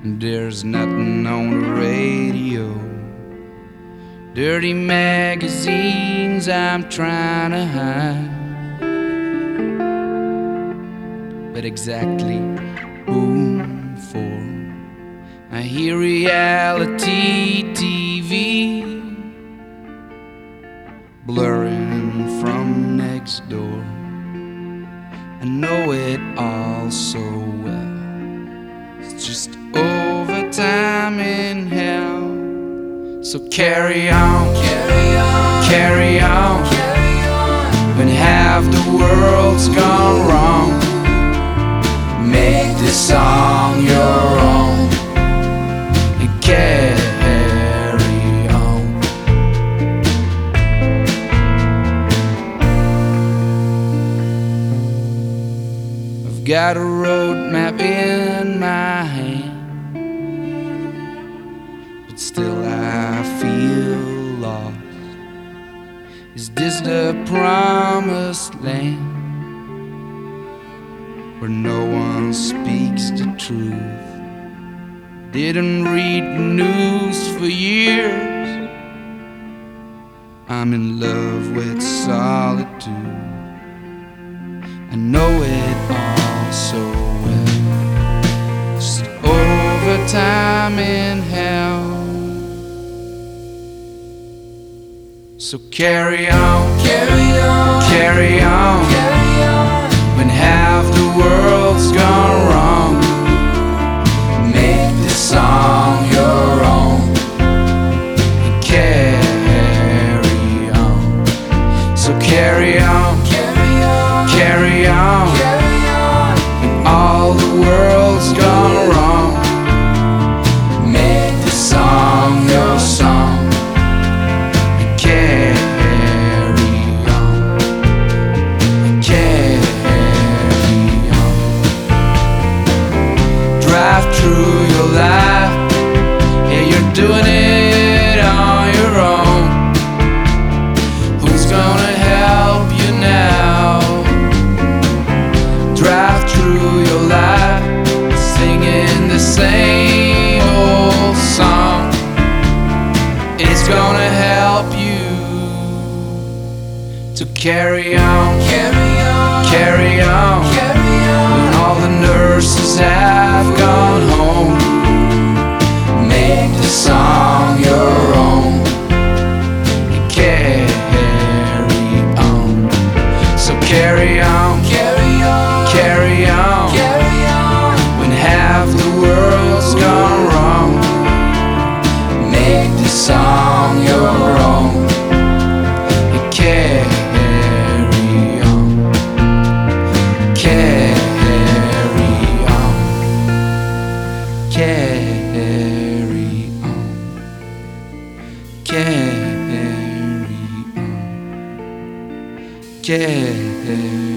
There's nothing on the radio, dirty magazines I'm trying to hide. But exactly who for? I hear reality TV blurring from next door. I know it all so well. It's just overtime in hell. So carry on, carry on, carry on, carry on. When half the world's gone wrong, make this song your own and carry on. I've got a roadmap in my hand, but still I feel lost. Is this the promised land where no one speaks the truth? Didn't read the news for years. I'm in love with solitude. I know it all so well. Just overtime in hell. So carry on, carry on, carry on, carry on. When half the world's gone wrong, make this song your own and carry on. So carry on, carry on, carry on, carry on. When all the world's gone wrong, make this song your song and carry on, and carry on. Drive through your life, yeah, you're doing it on your own. Who's gonna help you now? Drive through your life, singing the same old song. It's gonna help you to carry on, carry on, carry on, carry on. When all the nurses have gone home, make the song your own and carry on. So carry on, carry on, carry on, carry on. When half the world's gone wrong, make the song your own and carry on, carry on, carry on, carry on, carry